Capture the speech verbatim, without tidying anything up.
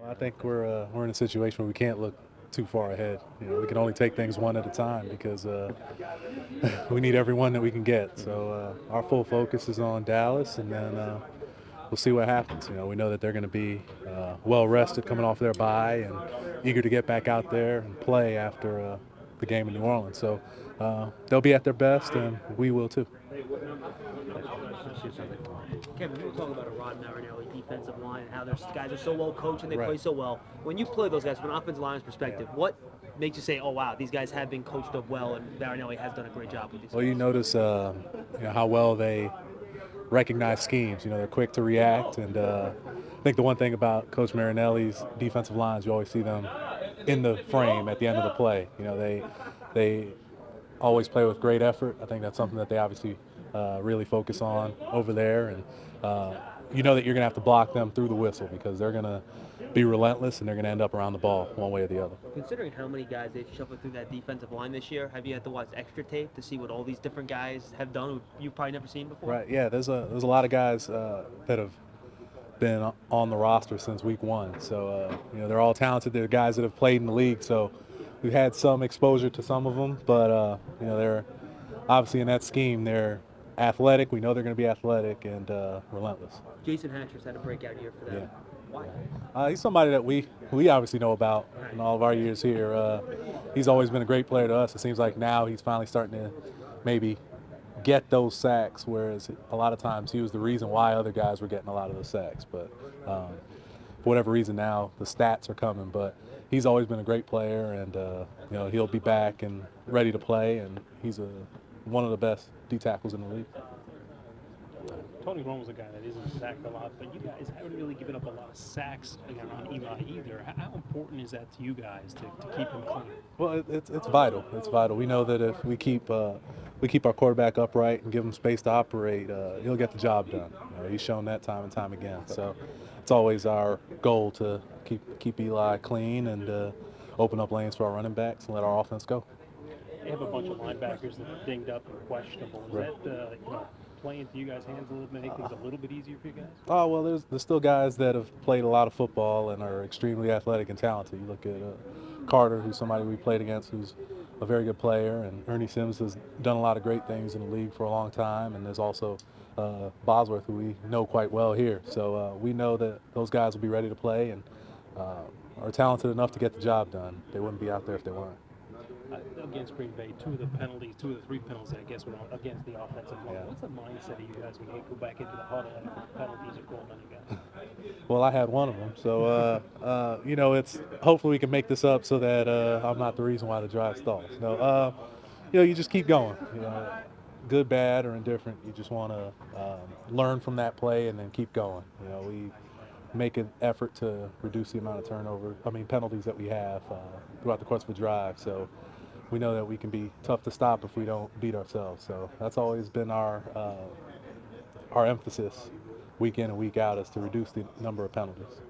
I think we're uh, we're in a situation where we can't look too far ahead. You know, we can only take things one at a time because uh, we need every one that we can get. So uh, our full focus is on Dallas, and then uh, we'll see what happens. You know, we know that they're going to be uh, well rested coming off their bye and eager to get back out there and play after uh, the game in New Orleans. So uh, they'll be at their best, and we will too. Kevin, we were talking about a Rod Marinelli defensive line and how their guys are so well coached and they Right. play so well. When you play those guys from an offensive line's perspective, Yeah. what makes you say, "Oh wow, these guys have been coached up well and Marinelli has done a great job with these"? Well, you guys? notice uh, you know how well they recognize schemes. You know, they're quick to react, and uh, I think the one thing about Coach Marinelli's defensive lines, you always see them in the frame at the end of the play. You know, they they always play with great effort. I think that's something that they obviously uh, really focus on over there, and uh, you know that you're going to have to block them through the whistle because they're going to be relentless and they're going to end up around the ball one way or the other. Considering how many guys they've shuffled through that defensive line this year, have you had to watch extra tape to see what all these different guys have done who you've probably never seen before? Right. Yeah. There's a there's a lot of guys uh, that have been on the roster since week one. So uh, you know they're all talented. They're guys that have played in the league. So we've had some exposure to some of them, but uh, you know they're obviously in that scheme. They're athletic. We know they're going to be athletic and uh, relentless. Jason Hatcher's had a breakout year for them. Yeah. Why? Uh, he's somebody that we we obviously know about in all of our years here. Uh, he's always been a great player to us. It seems like now he's finally starting to maybe get those sacks, whereas a lot of times he was the reason why other guys were getting a lot of those sacks. But um, for whatever reason now the stats are coming. But he's always been a great player, and uh, you know he'll be back and ready to play. And he's a one of the best D tackles in the league. Tony Romo's a guy that isn't sacked a lot, but you guys haven't really given up a lot of sacks again on Eli either. How important is that to you guys to, to keep him clean? Well, it, it's it's vital. It's vital. We know that if we keep uh, we keep our quarterback upright and give him space to operate, uh, he'll get the job done. You know, he's shown that time and time again. So it's always our goal to keep keep Eli clean and uh, open up lanes for our running backs and let our offense go. They have a bunch of linebackers that are dinged up and questionable. Is Right. that uh, you know playing into you guys' hands a little bit, make things a little bit easier for you guys? Oh, well, there's, there's still guys that have played a lot of football and are extremely athletic and talented. You look at uh, Carter, who's somebody we played against, who's a very good player, and Ernie Sims has done a lot of great things in the league for a long time, and there's also uh, Bosworth, who we know quite well here. So uh, we know that those guys will be ready to play and uh, are talented enough to get the job done. They wouldn't be out there if they weren't. Uh, against Green Bay, two of the penalties, two of the three penalties, I guess, were on- against the offensive line. Yeah. What's the mindset of you guys when you go back into the huddle and the penalties are called on you guys? Well, I had one of them, so uh, uh, you know, it's hopefully we can make this up so that uh, I'm not the reason why the drive stalls. No, uh, you know, you just keep going. You know, good, bad, or indifferent. You just want to um, learn from that play and then keep going. You know, we make an effort to reduce the amount of turnover. I mean, penalties that we have uh, throughout the course of a drive. So we know that we can be tough to stop if we don't beat ourselves. So that's always been our uh, our emphasis week in and week out, is to reduce the number of penalties.